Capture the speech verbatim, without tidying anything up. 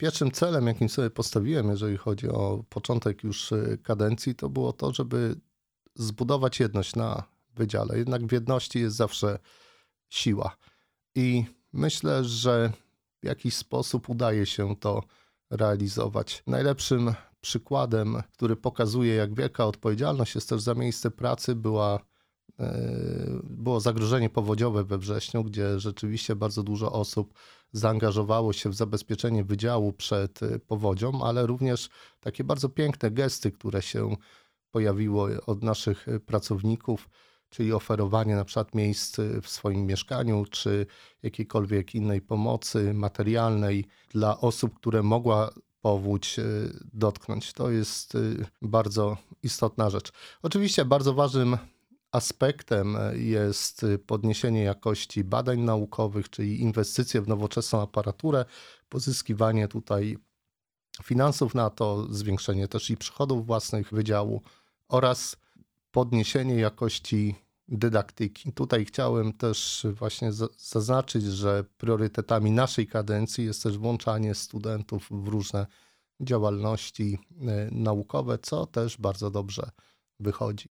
Pierwszym celem, jakim sobie postawiłem, jeżeli chodzi o początek już y, kadencji, to było to, żeby zbudować jedność na wydziale. Jednak w jedności jest zawsze siła. I myślę, że w jakiś sposób udaje się to realizować. Najlepszym przykładem, który pokazuje, jak wielka odpowiedzialność jest też za miejsce pracy, była, e, było zagrożenie powodziowe we wrześniu, gdzie rzeczywiście bardzo dużo osób zaangażowało się w zabezpieczenie wydziału przed e, powodzią, ale również takie bardzo piękne gesty, które się pojawiło od naszych pracowników, czyli oferowanie na przykład miejsc w swoim mieszkaniu, czy jakiejkolwiek innej pomocy materialnej dla osób, które mogła powódź y, dotknąć. To jest y, bardzo istotna rzecz. Oczywiście bardzo ważnym aspektem jest podniesienie jakości badań naukowych, czyli inwestycje w nowoczesną aparaturę, pozyskiwanie tutaj finansów na to, zwiększenie też i przychodów własnych wydziału oraz podniesienie jakości dydaktyki. Tutaj chciałem też właśnie zaznaczyć, że priorytetami naszej kadencji jest też włączanie studentów w różne działalności naukowe, co też bardzo dobrze wychodzi.